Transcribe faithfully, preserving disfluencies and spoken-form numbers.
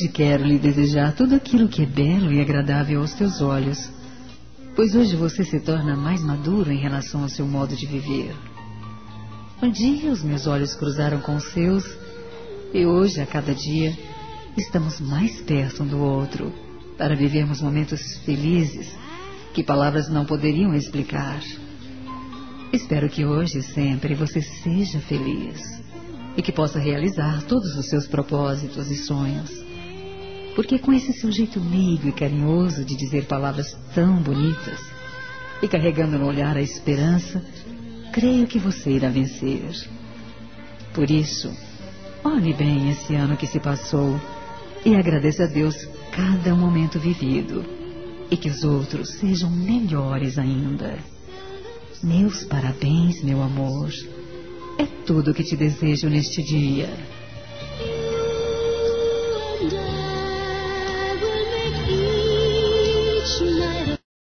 Hoje quero lhe desejar tudo aquilo que é belo e agradável aos teus olhos, pois hoje você se torna mais maduro em relação ao seu modo de viver. Um dia os meus olhos cruzaram com os seus, e hoje, a cada dia, estamos mais perto um do outro, para vivermos momentos felizes que palavras não poderiam explicar. Espero que hoje e sempre você seja feliz e que possa realizar todos os seus propósitos e sonhos. Porque com esse seu jeito meigo e carinhoso de dizer palavras tão bonitas e carregando no olhar a esperança, creio que você irá vencer. Por isso, olhe bem esse ano que se passou e agradeça a Deus cada momento vivido e que os outros sejam melhores ainda. Meus parabéns, meu amor. É tudo o que te desejo neste dia.